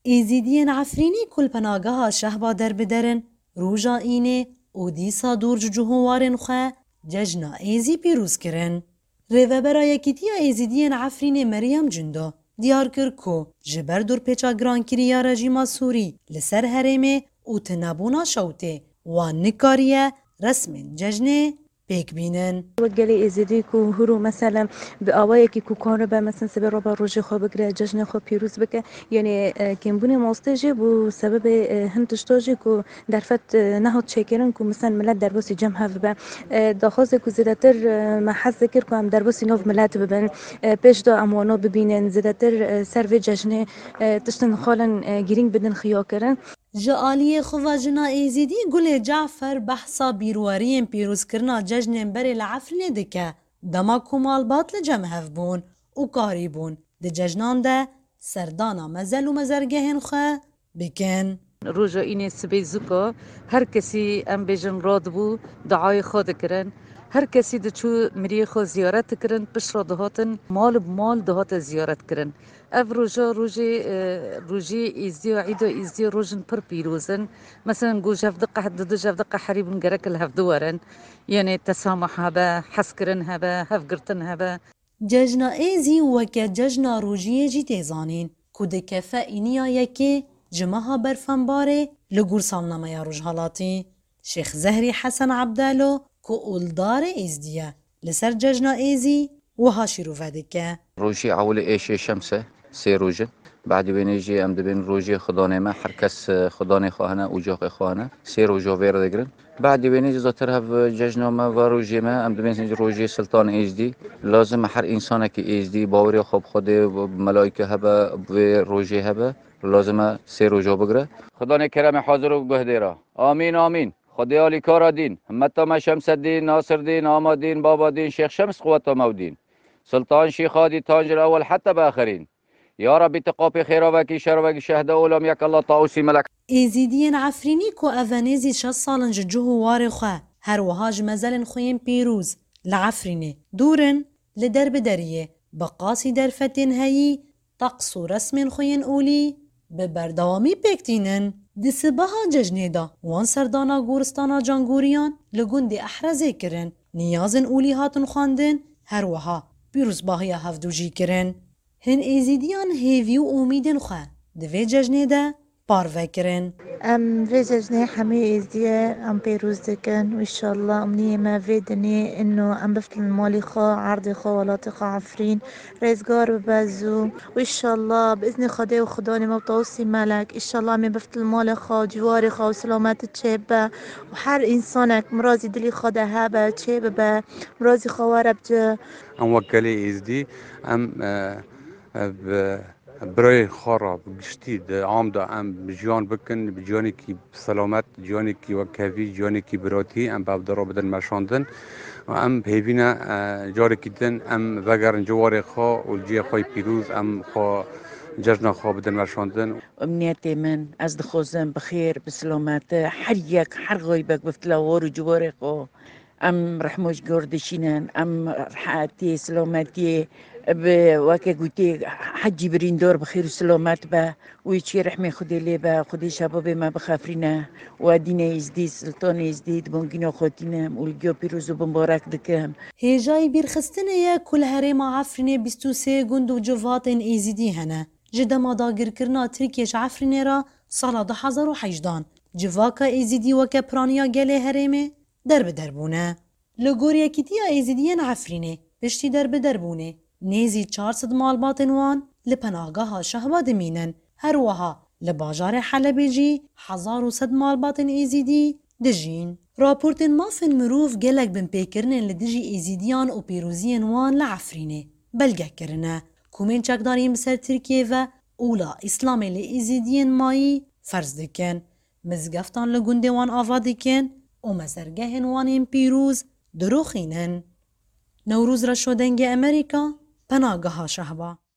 ایزیدین عفرینی کل پناگاه شهبا در بدرن روژا اینه او دیسا دور جهوارن خواه ججنا ایزی پیروز کرن. ریوه برای کتیا ایزیدین عفرینی مریم جندو دیار کر کو جبر دور پیچا گران کریا رژیما سوری لسر هرمه او تنبونا شوته و نکاریه رسم ججنه پیک بینن. وقتی ازدی کو هرو مثلا به آوایی که کوکان به مثلا سبب ربع روزی خواب بگیره جشن خواب پیروز بکه یعنی کمبونی ماستجی بو سبب هندشتاجی کو درفت نهاد چکرن کو مثلا ملت درباسی جمع هف به داخوز کو زیادتر محض ذکر کو هم درباسی نوف ملت ببن پیش دا اموانا ببینن زیادتر سر جشن تشتن خالن گرینگ بدن خیا کردن. جالی خواجنا ایزیدی گل جعفر بحثا بیرواریم پیروز کرنا جشن بری لعفرین دکه دما کمال باطل جمع هف بون و کاری بون ده جشنان ده سردانا مزل و مزرگهن خواه بکن. روزا اینه سبی زکا هر کسی ام بیجن راد بو دعای خود کرن هر کسی ده چو مریه خود زیارت کرن پش را دهاتن مال بمال دهات زیارت کرن اف روزا روزی ایزدی و عیدا ایزدی روزن پر پیروزن مثلا گو جف دقه حد دو جف دقه حریبن گرک الهف دوارن یعنی تسامح هبا حس کرن هبا هف گرتن هبا ججنا ایزی وکه ججنا روژیه جی تیزانین کده کفه اینیا یکی جمعها برفن باره لگور سامنامه یا روژ حالاتی شیخ زهری حسن عبدالو که اولدار ایزدیه لسر ججنا ایزی و هاشی رو فدکه روژی اول ایش شمسه 3 روزه بعد بینیجی ام دبین روژی خدانه ما هر کس خدانه خواهنه اجاق خواهنه 3 روزه ویر دگرن بعد بینیجی زاتر هف جشن ما و روژی ما ام دبین روژی سلطان ایزدی لازم هر انسان که ایزدی باوری خوب خود ملائکه هبه و روژی هبه لازم 3 روزه بگیره. خدانه کرم حاضر و بهدیرا آمین آمین. خدای علی کار دین همت ما شمس الدین ناصر دین آمادین بابا دین شیخ شمس قوت مودین سلطان شیخ هادی تاج الاول حتی باخرین یا ربی تقاپی خیرا وکی شر وکی شهده اولم یک الله طاوسی ملک. ایزیدین عفرینی کو اوانیزی 6 سالن جهوار خواه هر وهاج مزلن خویم پیروز لعفرینه دورن لدرب دریه بقاسی درفتین هایی طقس و رسم خوین اولی به بردوامی پکتینن دسبها ججنه دا وان سردانا گورستانا جانگوریان لگوند احرزه کرن نیازن اولی هاتن خواندن هر وها پیروز باهی هفدوجی کرن هن ایزیدیان هیوی و امیدن خواه دوی ججنه دا پاروه کرن. في جشني حمي إزدياء أم بيروز دكان وإن شاء الله أمنية ما فيدني إنه أم بفتل المالي خا عرضي خا ولاتي خا عفرين رزقار ببازو وإن شاء الله بإذن خدي وخداني موطوسي ملك إن شاء الله أمي بفتل المالي خا جواري خا وسلامات تشيبه وحر إنسانك مرازي دلي خا دهابه تشيبه مرازي خا وربجه أم وكالي إزدي أم برای خراب گشتید عام دا ام جیان بکن بجیانی کی سلامت جیانی کی وکوی جیانی کی براتی ام باب درو بدن مشاندن و ام بهینا جاری کیدن ام وگرن جوار خو و جی خوی پیروز ام خو جشن خو بدن مشاندن. امنیتی من از دخوزم بخیر بسلامت هر یک هر غیبک بفتلاوار و جوار خو ام رحموش گردشینن ام راحتی سلامتی به وقتی گویی حجی برین دار بخیر و سلامت با و چی رحم خودی لی با خودی شباب ما بخافرینه و دین ازدی سلطان ازدی بانگینا خودینم اولگیا پیروز و مبارک دکم. هجای بیرخستنه یا کل هرم عفرینه 23 گند و جوات ایزیدی هنه جدا ما داگر کرنا ترکیش عفرینه را سال 2018 جواکا ایزیدی و کپرانیا گله هرمه در بدربونه لگوری کتیا ایزیدیان عفرینه پشتی در بدربونه نیزی 400 مالباتن وان لپناهگاه شهبا دمینن هر وها لباجار حلبی جی 1100 مالباتن ایزیدی دجین راپورتن مافن مروف گلک بن پیکرنن لدجی ایزیدیان و پیروزیان وان لعفرینه بلگه کرنه کومین چکداری مسر ترکیه و اولا اسلامی لایزیدیان مایی فرض دکن مزگفتان لگنده وان آوا دکن و مزرگهن وان پیروز دروخینن نوروز را شدنگ امریکا پناهگاه شهبا